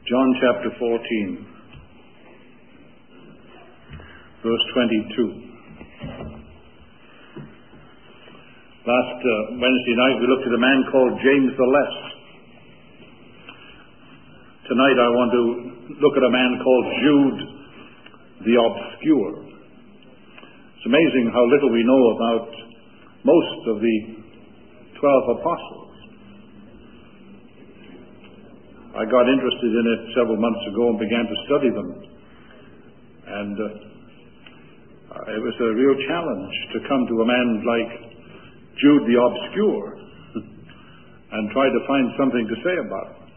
John chapter 14, verse 22. Last Wednesday night we looked at a man called James the Less. Tonight I want to look at a man called Jude the Obscure. It's amazing how little we know about most of the 12 apostles. I got interested in it several months ago and began to study them. And it was a real challenge to come to a man like Jude the Obscure and try to find something to say about it.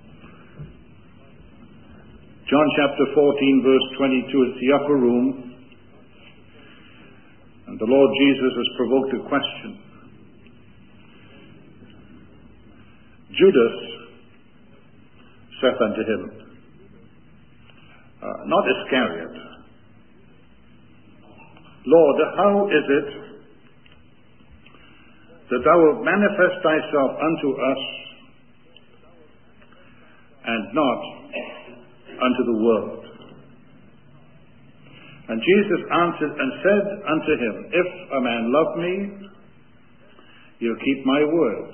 John chapter 14, verse 22, it's the upper room. And the Lord Jesus has provoked a question. Judas saith unto him, not Iscariot, Lord, how is it that thou wilt manifest thyself unto us and not unto the world? And Jesus answered and said unto him, if a man love me, he'll keep my words,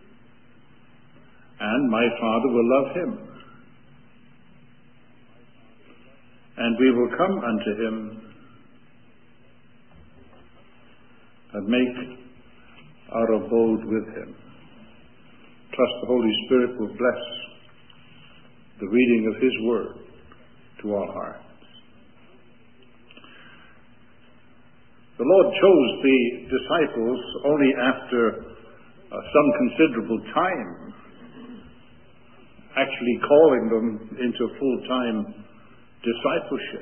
and my Father will love him, and we will come unto him and make our abode with him. Trust the Holy Spirit will bless the reading of his word to our hearts. The Lord chose the disciples only after some considerable time, actually calling them into full-time discipleship.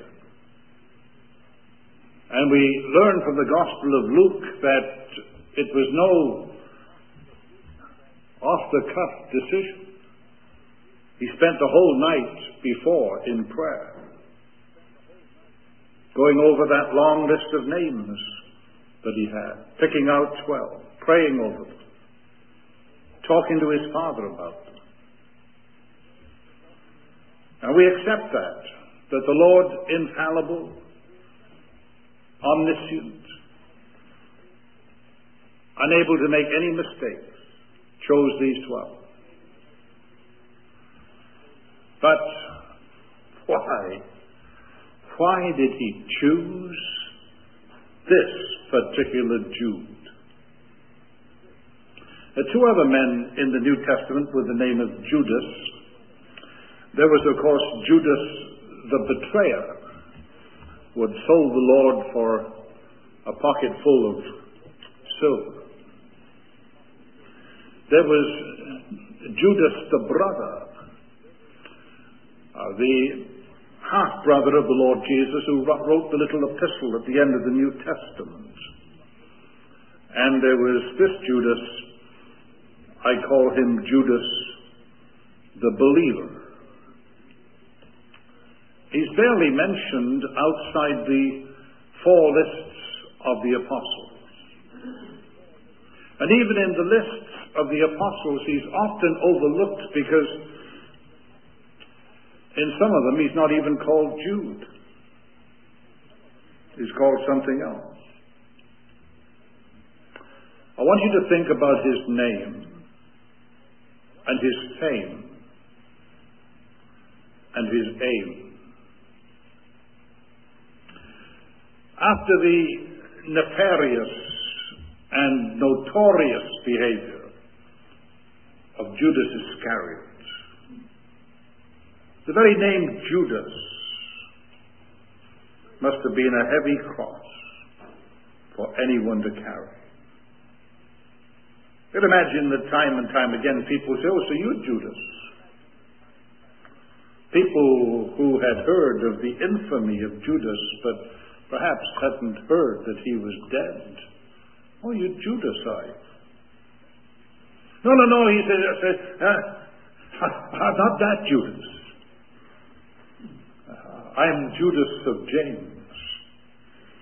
And we learn from the Gospel of Luke that it was no off-the-cuff decision. He spent the whole night before in prayer, going over that long list of names that he had, picking out 12, praying over them, talking to his Father about them. And we accept that the Lord, infallible, omniscient, unable to make any mistakes, chose these 12. But why? Why did he choose this particular Jude? Two other men in the New Testament with the name of Judas. There was, of course, Judas the betrayer, who had sold the Lord for a pocket full of silver. There was Judas the brother, the half-brother of the Lord Jesus, who wrote the little epistle at the end of the New Testament. And there was this Judas, I call him Judas the believer. He's barely mentioned outside the four lists of the apostles. And even in the lists of the apostles, he's often overlooked because in some of them he's not even called Jude. He's called something else. I want you to think about his name and his fame and his aim. After the nefarious and notorious behavior of Judas Iscariot, the very name Judas must have been a heavy cross for anyone to carry. You can imagine that time and time again people say, oh, so you're Judas. People who had heard of the infamy of Judas but perhaps hadn't heard that he was dead. Oh, you Judasite. No, he said, not that Judas. I'm Judas of James.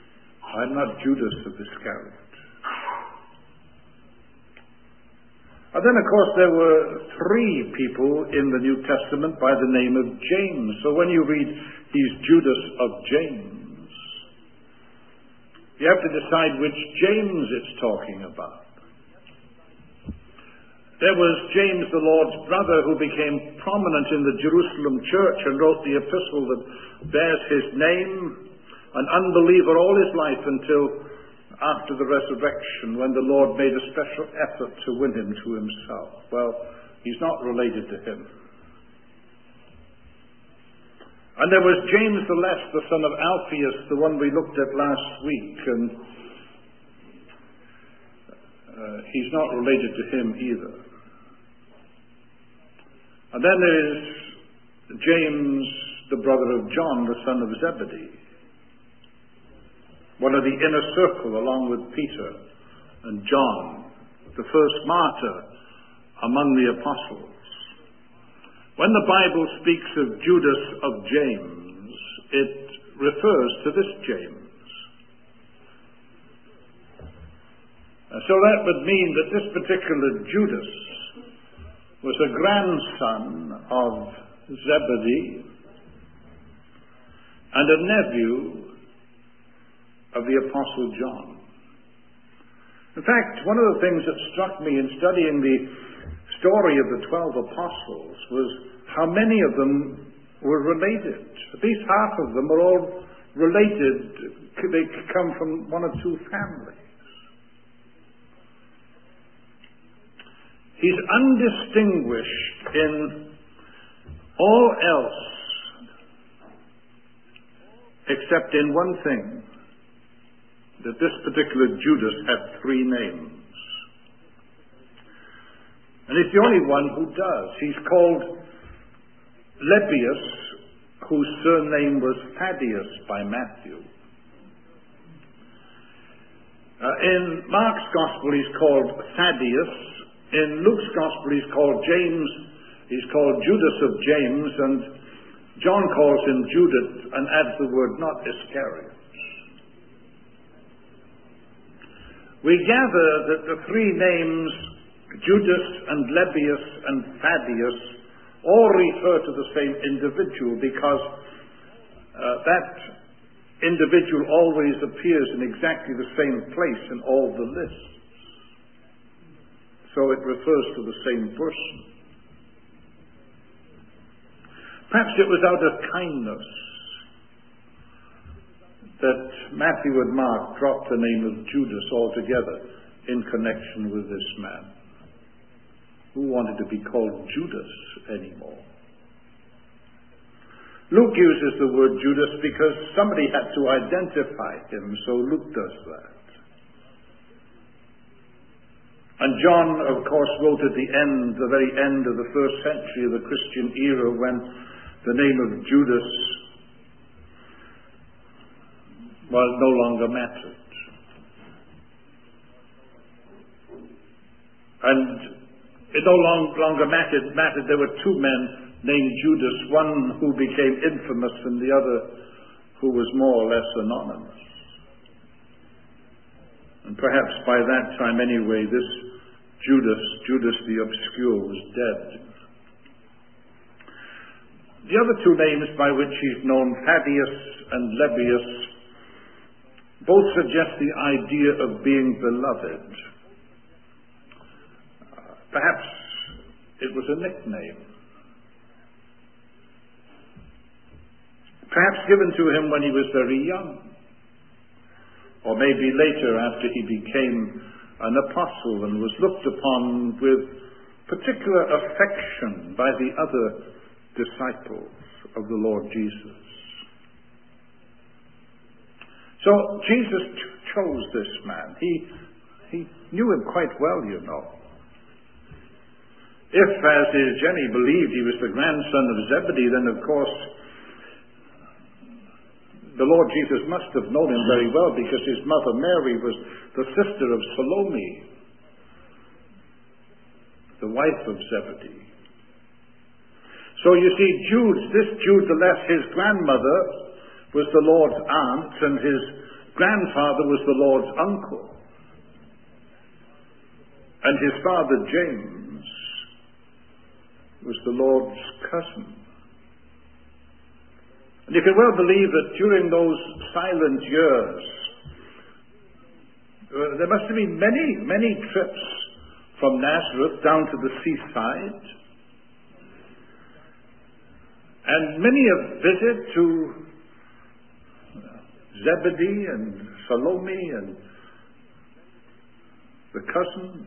I'm not Judas of Iscariot. And then, of course, there were three people in the New Testament by the name of James. So when you read, he's Judas of James, you have to decide which James it's talking about. There was James, the Lord's brother, who became prominent in the Jerusalem church and wrote the epistle that bears his name, an unbeliever all his life until after the resurrection, when the Lord made a special effort to win him to himself. Well, he's not related to him. And there was James the Less, the son of Alphaeus, the one we looked at last week, and he's not related to him either. And then there is James, the brother of John, the son of Zebedee, one of the inner circle along with Peter and John, the first martyr among the apostles. When the Bible speaks of Judas of James, it refers to this James. And so that would mean that this particular Judas was a grandson of Zebedee and a nephew of the Apostle John. In fact, one of the things that struck me in studying the story of the 12 apostles was how many of them were related. At least half of them are all related. They come from one or two families. He's undistinguished in all else except in one thing, that this particular Judas had three names. And he's the only one who does. He's called Lebbaeus, whose surname was Thaddeus by Matthew. In Mark's Gospel he's called Thaddeus. In Luke's Gospel he's called James. He's called Judas of James, and John calls him Judas and adds the word not Iscariot. We gather that the three names, Judas and Lebbaeus and Thaddeus, all refer to the same individual, because that individual always appears in exactly the same place in all the lists. So it refers to the same person. Perhaps it was out of kindness that Matthew and Mark dropped the name of Judas altogether in connection with this man. Who wanted to be called Judas anymore? Luke uses the word Judas because somebody had to identify him, so Luke does that. And John, of course, wrote at the very end of the first century of the Christian era, when the name of Judas no longer mattered. And it no longer mattered. There were two men named Judas, one who became infamous and the other who was more or less anonymous. And perhaps by that time anyway, this Judas the obscure, was dead. The other two names by which he's known, Thaddeus and Lebbaeus, both suggest the idea of being beloved. Perhaps it was a nickname. Perhaps given to him when he was very young. Or maybe later, after he became an apostle and was looked upon with particular affection by the other disciples of the Lord Jesus. So Jesus chose this man. He knew him quite well, you know. If, as is Jenny believed, he was the grandson of Zebedee, then of course the Lord Jesus must have known him very well, because his mother Mary was the sister of Salome, the wife of Zebedee. So you see, this Jude the Less, his grandmother was the Lord's aunt, and his grandfather was the Lord's uncle. And his father James the Lord's cousin. And you can well believe that during those silent years, there must have been many, many trips from Nazareth down to the seaside, and many a visit to Zebedee and Salome and the cousins.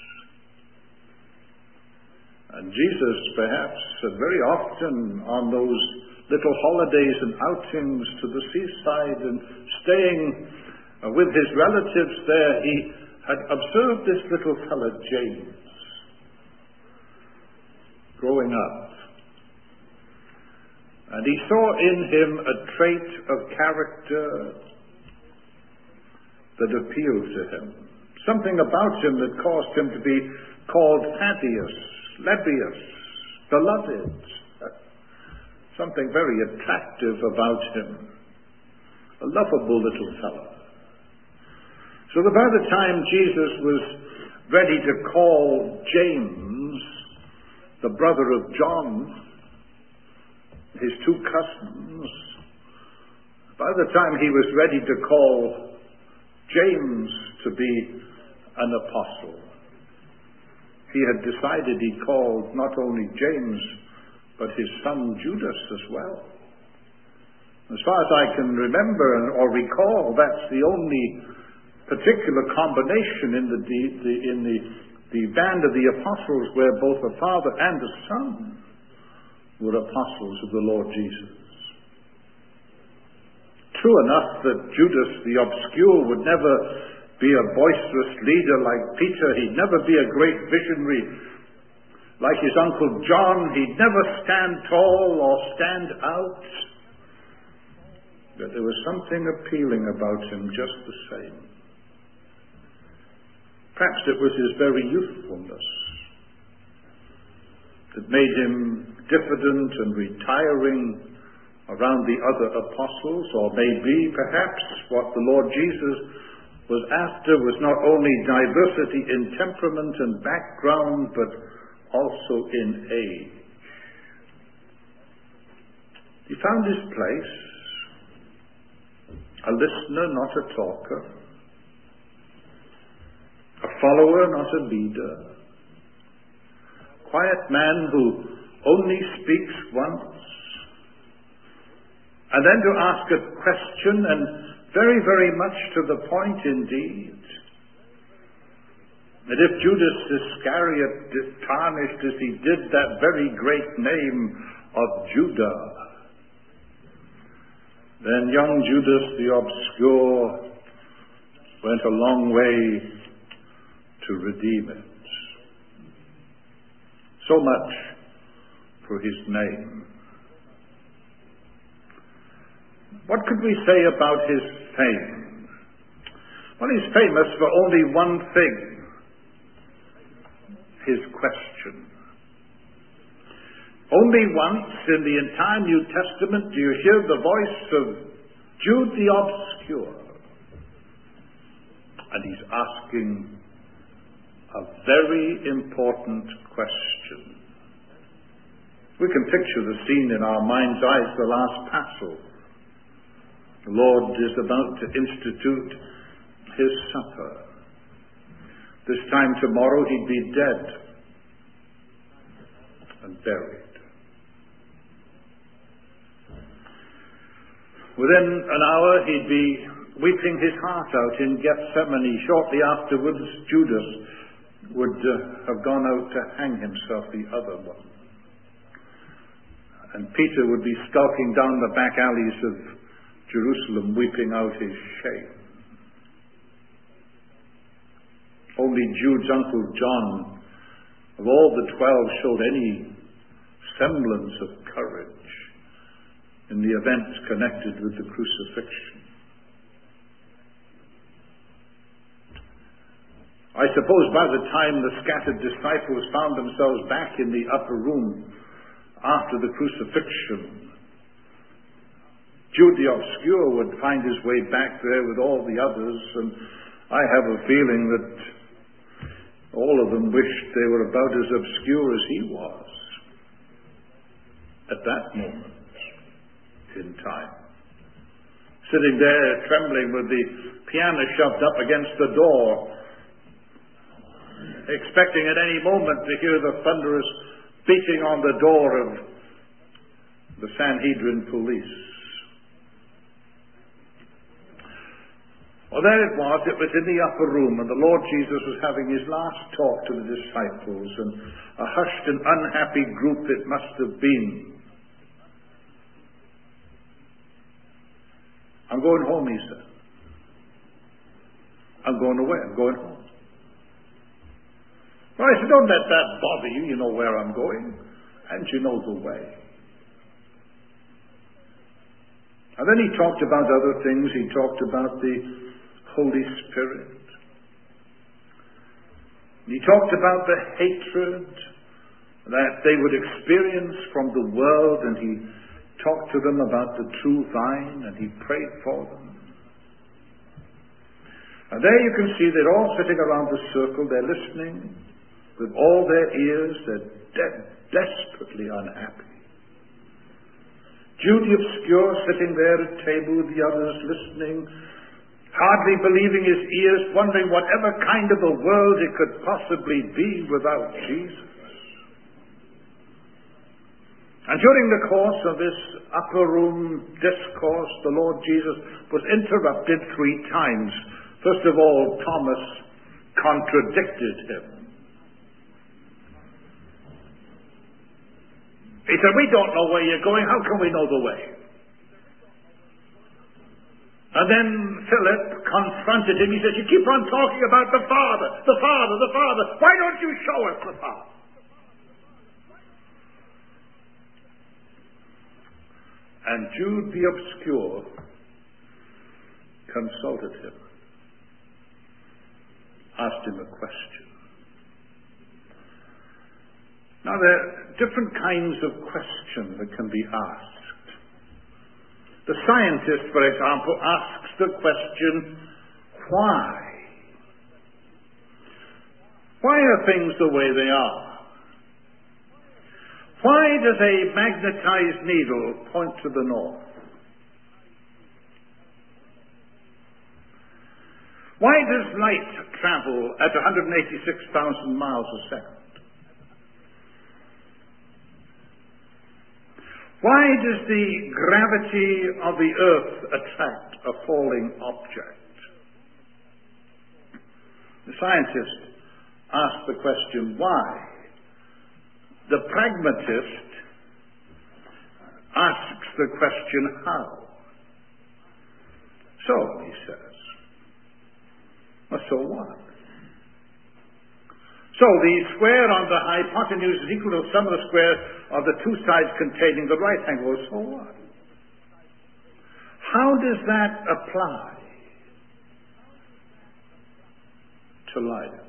And Jesus, perhaps, very often on those little holidays and outings to the seaside and staying with his relatives there, he had observed this little fellow James growing up. And he saw in him a trait of character that appealed to him. Something about him that caused him to be called Thaddeus, Lebbaeus, beloved. Something very attractive about him. A lovable little fellow. So that by the time Jesus was ready to call James, the brother of John, his two cousins, by the time he was ready to call James to be an apostle, he had decided he called not only James, but his son Judas as well. As far as I can remember or recall, that's the only particular combination in the band of the apostles where both the Father and the Son were apostles of the Lord Jesus. True enough that Judas the obscure would never be a boisterous leader like Peter. He'd never be a great visionary like his uncle John. He'd never stand tall or stand out. But there was something appealing about him just the same. Perhaps it was his very youthfulness that made him diffident and retiring around the other apostles, or maybe, perhaps, what the Lord Jesus was after was not only diversity in temperament and background, but also in age. He found his place, a listener, not a talker, a follower, not a leader, quiet man who only speaks once, and then to ask a question, and very, very much to the point indeed, that if Judas Iscariot tarnished as he did that very great name of Judah, then young Judas the obscure went a long way to redeem it. So much for his name. What could we say about his fame? Well, he's famous for only one thing: his question. Only once in the entire New Testament do you hear the voice of Jude the obscure. And he's asking a very important question. We can picture the scene in our mind's eyes, the last Paschal. The Lord is about to institute his supper. This time tomorrow he'd be dead and buried. Within an hour he'd be weeping his heart out in Gethsemane. Shortly afterwards, Judas would have gone out to hang himself, the other one. And Peter would be skulking down the back alleys of Jerusalem, weeping out his shame. Only Jude's uncle John, of all the 12, showed any semblance of courage in the events connected with the crucifixion. I suppose by the time the scattered disciples found themselves back in the upper room after the crucifixion, Jude the obscure would find his way back there with all the others, and I have a feeling that all of them wished they were about as obscure as he was. at that moment in time. Sitting there trembling with the piano shoved up against the door, expecting at any moment to hear the thunderous beating on the door of the Sanhedrin police. Well, there it was in the upper room, and the Lord Jesus was having his last talk to the disciples, and a hushed and unhappy group it must have been. I'm going home, he said. I'm going away. I'm going home. Well, I said, don't let that bother you. You know where I'm going, and you know the way. And then he talked about other things. He talked about the Holy Spirit. He talked about the hatred that they would experience from the world, and he talked to them about the true vine, and he prayed for them. And there you can see they're all sitting around the circle. They're listening with all their ears. They're desperately unhappy. Jude the obscure sitting there at table with the others, listening, hardly believing his ears, wondering whatever kind of a world it could possibly be without Jesus. And during the course of this upper room discourse, the Lord Jesus was interrupted 3 times. First of all, Thomas contradicted him. He said, we don't know where you're going. How can we know the way? And then Philip confronted him. He said, you keep on talking about the Father, the Father, the Father. Why don't you show us the Father? And Jude the obscure consulted him, asked him a question. Now, there are different kinds of questions that can be asked. The scientist, for example, asks the question, why? Why are things the way they are? Why does a magnetized needle point to the north? Why does light travel at 186,000 miles a second? Why does the gravity of the earth attract a falling object? The scientist asks the question, why? The pragmatist asks the question, how? So, he says. Well, so what? So the square on the hypotenuse is equal to the sum of the square of the 2 sides containing the right angle. So what? How does that apply to life?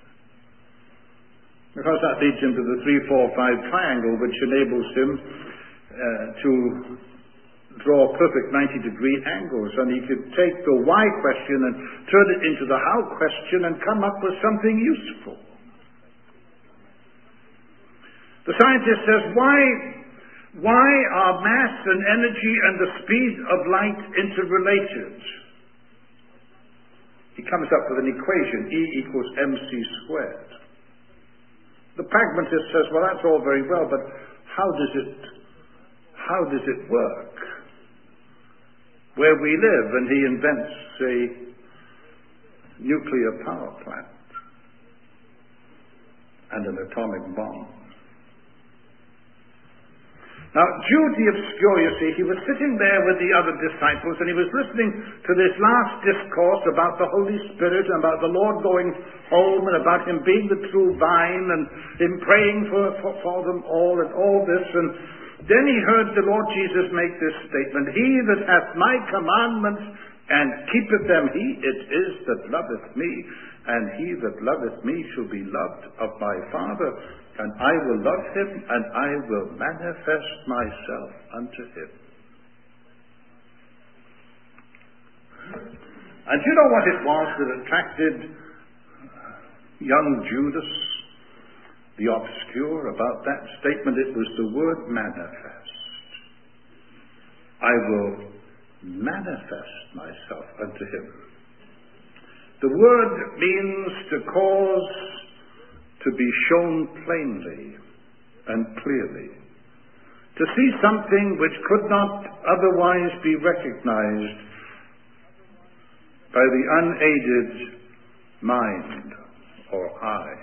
Because that leads him to the 3-4-5 triangle, which enables him to draw perfect 90-degree angles. And he could take the why question and turn it into the how question and come up with something useful. The scientist says, why are mass and energy and the speed of light interrelated? He comes up with an equation, E equals mc squared. The pragmatist says, well, that's all very well, but how does it work? Where we live, and he invents a nuclear power plant and an atomic bomb. Now, Jude the obscure, you see, he was sitting there with the other disciples, and he was listening to this last discourse about the Holy Spirit, and about the Lord going home, and about him being the true vine, and him praying for them all, and all this. And then he heard the Lord Jesus make this statement, he that hath my commandments and keepeth them, he it is that loveth me, and he that loveth me shall be loved of my Father, and I will love him, and I will manifest myself unto him. And you know what it was that attracted young Judas, the obscure, about that statement? It was the word manifest. I will manifest myself unto him. The word means to cause to be shown plainly and clearly, to see something which could not otherwise be recognized by the unaided mind or eye.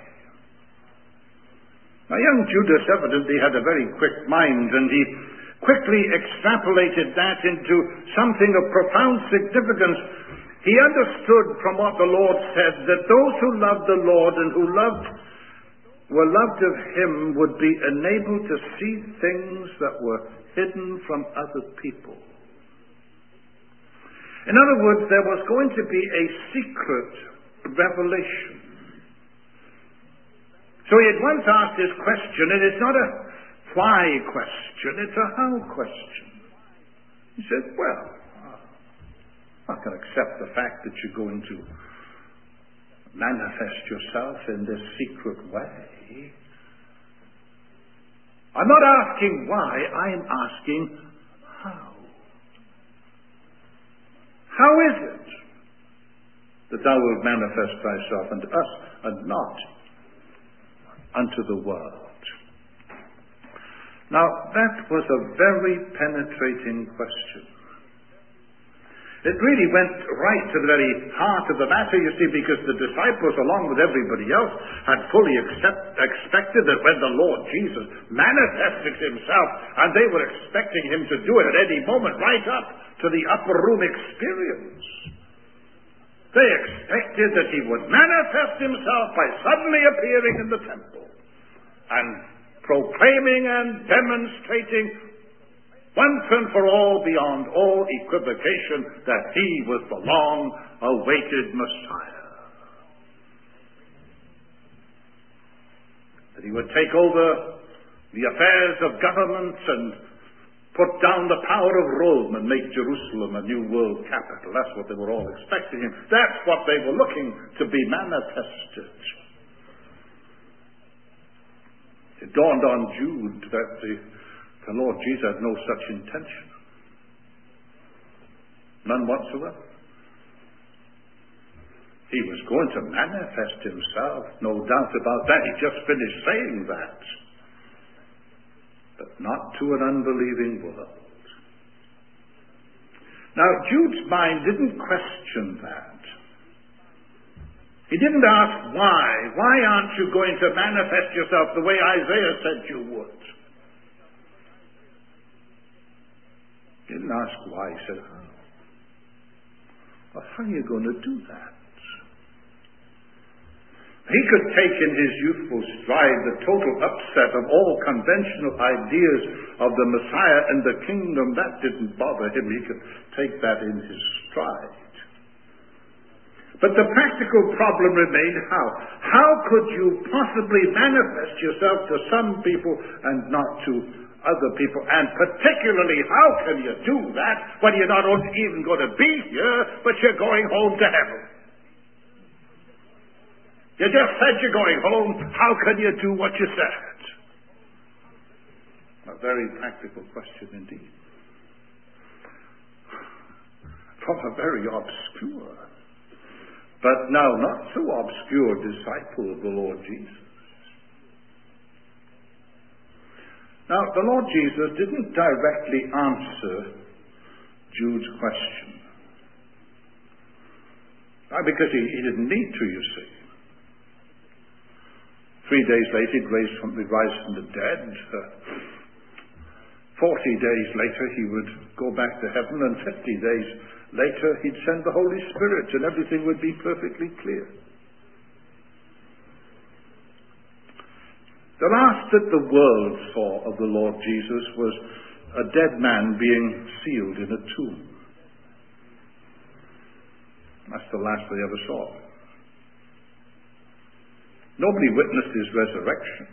Now, young Judas evidently had a very quick mind, and he quickly extrapolated that into something of profound significance. He understood from what the Lord said that those who loved the Lord and who were loved of him would be enabled to see things that were hidden from other people. In other words, there was going to be a secret revelation. So he had once asked this question, and it's not a why question, it's a how question. He said, well, I can accept the fact that you're going to manifest yourself in this secret way. I'm not asking why, I am asking how. How is it that thou wilt manifest thyself unto us and not unto the world? Now, that was a very penetrating question. It really went right to the very heart of the matter, you see, because the disciples, along with everybody else, had fully expected that when the Lord Jesus manifested himself, and they were expecting him to do it at any moment, right up to the upper room experience. They expected that he would manifest himself by suddenly appearing in the temple and proclaiming and demonstrating once and for all, beyond all equivocation, that he was the long-awaited Messiah. That he would take over the affairs of government and put down the power of Rome and make Jerusalem a new world capital. That's what they were all expecting him. That's what they were looking to be manifested. It dawned on Jude that the Lord Jesus had no such intention. None whatsoever. He was going to manifest himself, no doubt about that. He just finished saying that. But not to an unbelieving world. Now, Jude's mind didn't question that. He didn't ask why. Why aren't you going to manifest yourself the way Isaiah said you would? He didn't ask why. He said, how? Well, how are you going to do that? He could take in his youthful stride the total upset of all conventional ideas of the Messiah and the kingdom. That didn't bother him. He could take that in his stride. But the practical problem remained how. How could you possibly manifest yourself to some people and not to other people? And particularly, how can you do that when you're not even going to be here, but you're going home to heaven? You just said you're going home. How can you do what you said? A very practical question indeed. From a very obscure, but now not so obscure disciple of the Lord Jesus. Now, the Lord Jesus didn't directly answer Jude's question. Because he didn't need to, you see. 3 days later, he'd rise from the dead. 40 days later, he would go back to heaven, and 50 days later, he'd send the Holy Spirit, and everything would be perfectly clear. The last that the world saw of the Lord Jesus was a dead man being sealed in a tomb. That's the last they ever saw. Nobody witnessed his resurrection.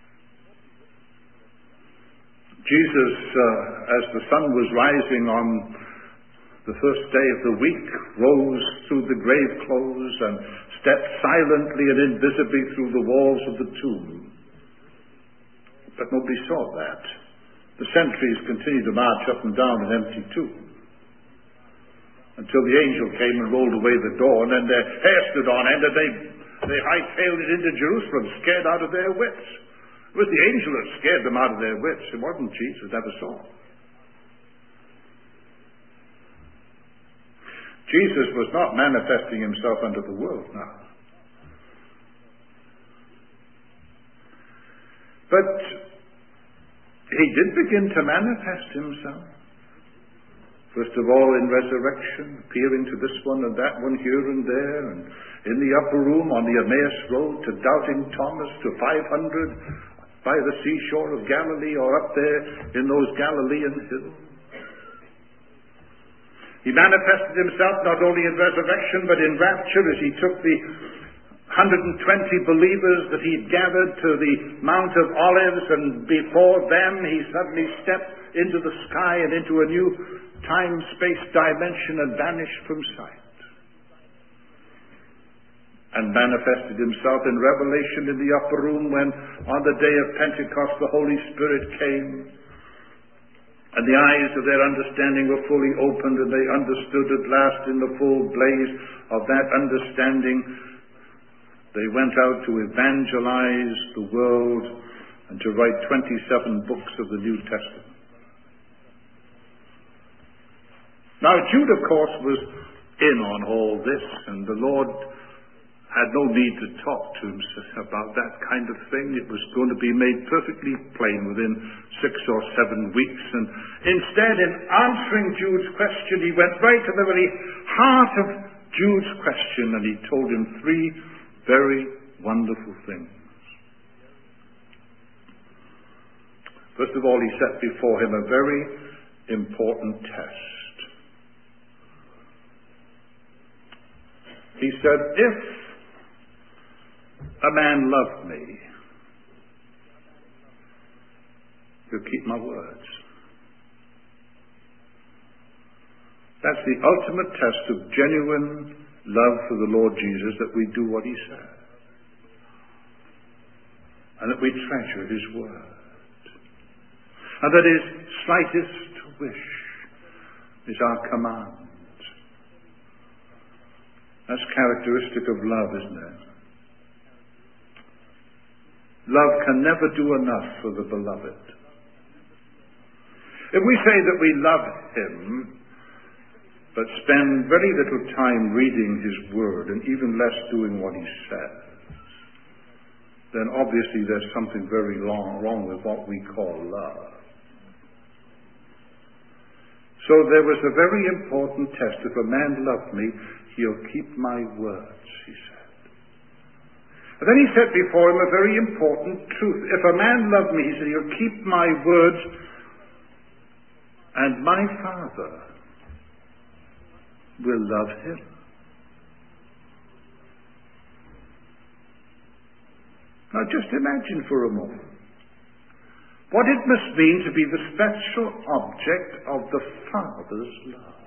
Jesus, as the sun was rising on the first day of the week, rose through the grave clothes and stepped silently and invisibly through the walls of the tomb. But nobody saw that. The sentries continued to march up and down an empty tomb until the angel came and rolled away the door, and then their hair stood on end, and they hightailed it into Jerusalem, scared out of their wits. It was the angel that scared them out of their wits. It wasn't Jesus, never saw. Jesus was not manifesting himself unto the world now. But he did begin to manifest himself. First of all in resurrection, appearing to this one and that one here and there, and in the upper room on the Emmaus Road to doubting Thomas, to 500 by the seashore of Galilee, or up there in those Galilean hills. He manifested himself not only in resurrection but in rapture, as he took the 120 believers that he'd gathered to the Mount of Olives, and before them he suddenly stepped into the sky and into a new time-space dimension and vanished from sight. And manifested himself in revelation in the upper room when on the day of Pentecost the Holy Spirit came, and the eyes of their understanding were fully opened, and they understood at last in the full blaze of that understanding. They went out to evangelize the world and to write 27 books of the New Testament. Now Jude, of course, was in on all this, and the Lord had no need to talk to him about that kind of thing. It was going to be made perfectly plain within 6 or 7 weeks. And instead, in answering Jude's question, he went right to the very heart of Jude's question, and he told him 3 very wonderful things. First of all, he set before him a very important test. He said, if a man loved me, he'll keep my words. That's the ultimate test of genuine love for the Lord Jesus, that we do what he said, and that we treasure his word, and that his slightest wish is our command. That's characteristic of love, isn't it? Love can never do enough for the beloved. If we say that we love him, but spend very little time reading his word, and even less doing what he says, then obviously there's something very wrong with what we call love. So there was a very important test. If a man loved me, he'll keep my words, he said. And then he set before him a very important truth. If a man loved me, he said, he'll keep my words, and my Father will love him. Now just imagine for a moment what it must mean to be the special object of the Father's love.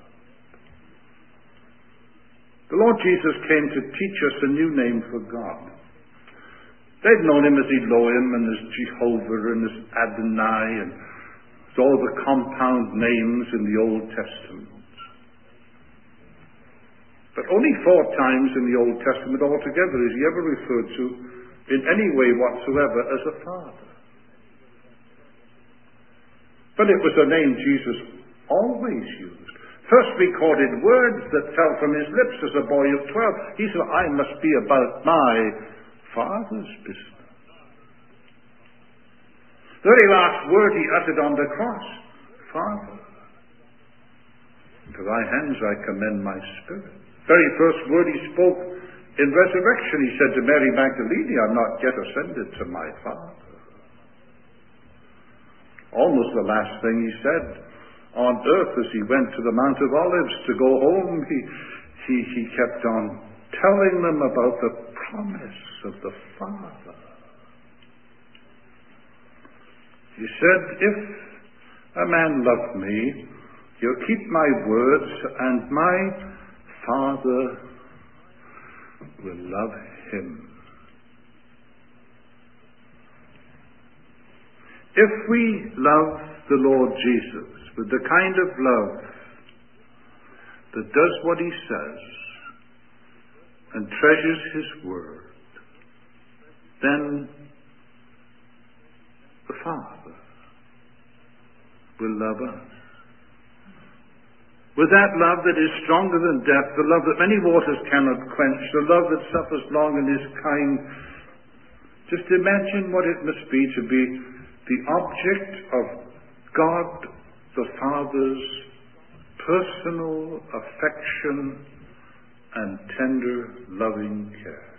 The Lord Jesus came to teach us a new name for God. They'd known him as Elohim and as Jehovah and as Adonai and all the compound names in the Old Testament. But only 4 times in the Old Testament altogether is he ever referred to in any way whatsoever as a father. But it was a name Jesus always used. First recorded words that fell from his lips as a boy of 12. He said, I must be about my Father's business. The very last word he uttered on the cross, Father, into thy hands I commend my spirit. Very first word he spoke in resurrection, he said to Mary Magdalene, I'm not yet ascended to my Father. Almost the last thing he said on earth as he went to the Mount of Olives to go home, he kept on telling them about the promise of the Father. He said, if a man loved me, he'll keep my words, and my Father will love him. If we love the Lord Jesus with the kind of love that does what he says and treasures his word, then the Father will love us. With that love that is stronger than death, the love that many waters cannot quench, the love that suffers long and is kind, just imagine what it must be to be the object of God the Father's personal affection and tender, loving care.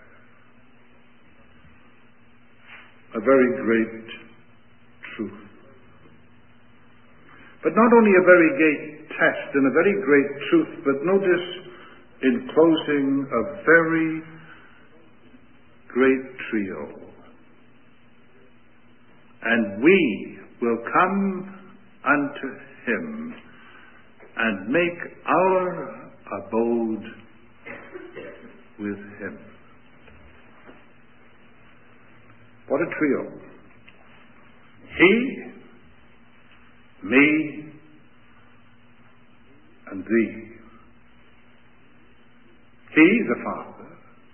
A very great truth. But not only a very great test and a very great truth, but notice in closing a very great trio. And we will come unto him and make our abode with him. What a trio. He, me, and thee. He, the Father.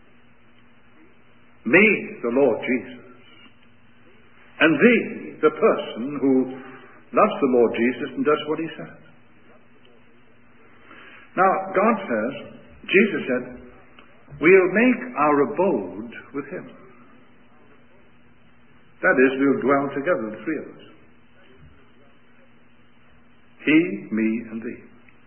Me, the Lord Jesus. And thee, the person who loves the Lord Jesus and does what he says. Now, God says, Jesus said, we'll make our abode with him. That is, we'll dwell together, the three of us. He, me, and thee.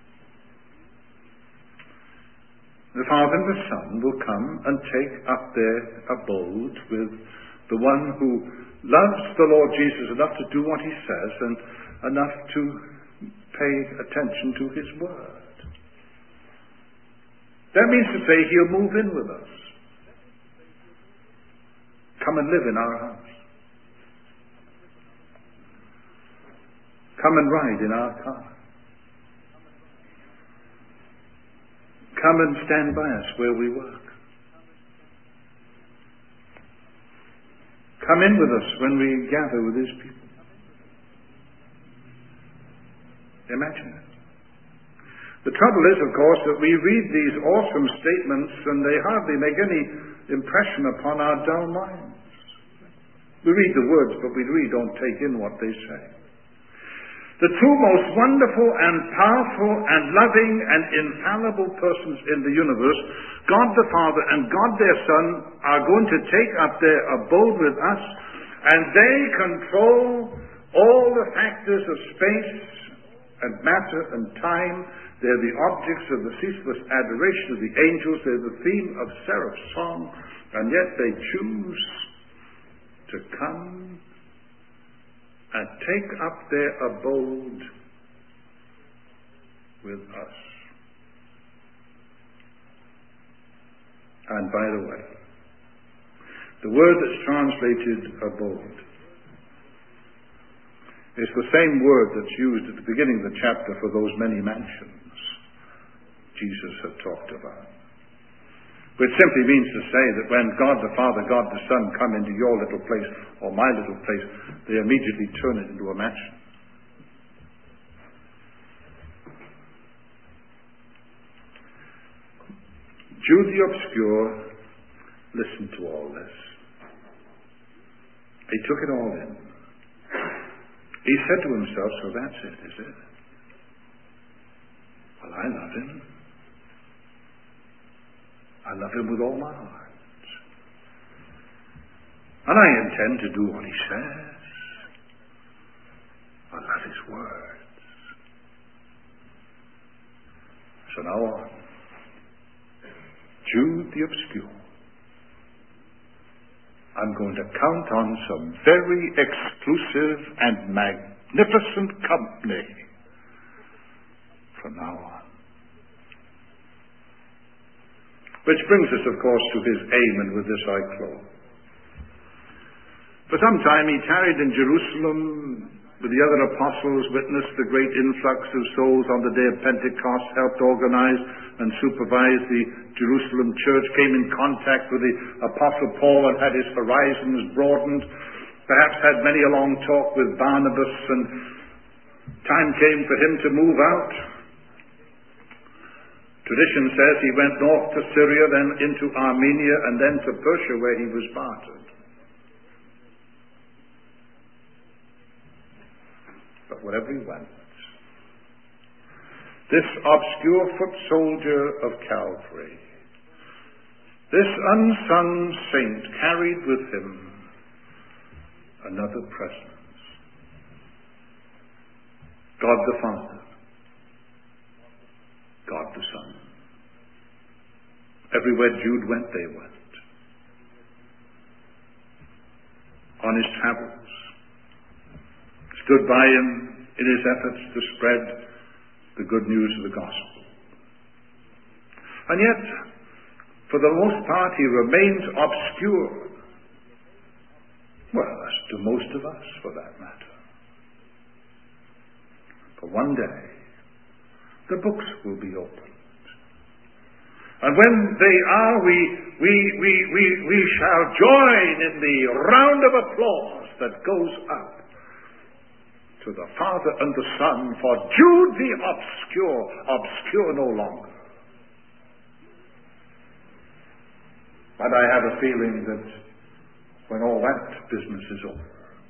The Father and the Son will come and take up their abode with the one who loves the Lord Jesus enough to do what he says and enough to pay attention to his word. That means to say he'll move in with us. Come and live in our house. Come and ride in our car. Come and stand by us where we work. Come in with us when we gather with his people. Imagine it. The trouble is, of course, that we read these awesome statements and they hardly make any impression upon our dull minds. We read the words, but we really don't take in what they say. The two most wonderful and powerful and loving and infallible persons in the universe, God the Father and God their Son, are going to take up their abode with us, and they control all the factors of space and matter and time. They're the objects of the ceaseless adoration of the angels. They're the theme of seraph song, and yet they choose to come and take up their abode with us. And by the way, the word that's translated abode is the same word that's used at the beginning of the chapter for those many mansions Jesus had talked about. Which simply means to say that when God the Father, God the Son come into your little place or my little place, they immediately turn it into a mansion. Jude the Obscure listened to all this. He took it all in. He said to himself, so that's it, is it? Well, I love him. I love him with all my heart. And I intend to do what he says. I love his words. So now on. Jude the Obscure. I'm going to count on some very exclusive and magnificent company from now on. Which brings us, of course, to his aim, and with this I close. For some time he tarried in Jerusalem with the other apostles, witnessed the great influx of souls on the day of Pentecost, helped organize and supervise the Jerusalem church, came in contact with the Apostle Paul and had his horizons broadened, perhaps had many a long talk with Barnabas, and Time came for him to move out. Tradition says he went north to Syria, then into Armenia, and then to Persia, where he was martyred. But wherever he went, this obscure foot soldier of Calvary, this unsung saint, carried with him another presence. God the Father, God the Son. Everywhere Jude went, they went. On his travels, stood by him in his efforts to spread the good news of the gospel. And yet, for the most part, he remains obscure. Well, as do most of us, for that matter. But one day, the books will be opened. And when they are, we shall join in the round of applause that goes up to the Father and the Son for Jude the obscure no longer. And I have a feeling that when all that business is over,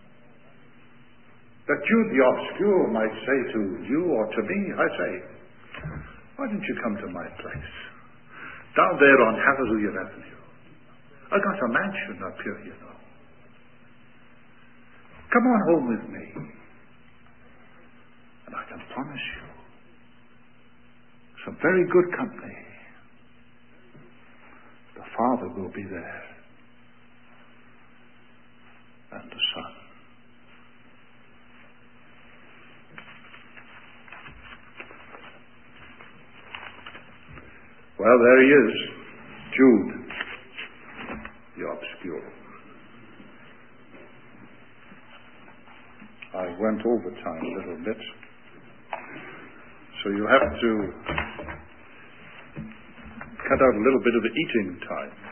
that Jude the obscure might say to you or to me, I say, why don't you come to my place? Down there on Hallelujah Avenue. I got a mansion up here, you know. Come on home with me. And I can promise you some very good company. The Father will be there. And the Son. Well, there he is, Jude, the obscure. I went over time a little bit, so you have to cut out a little bit of the eating time.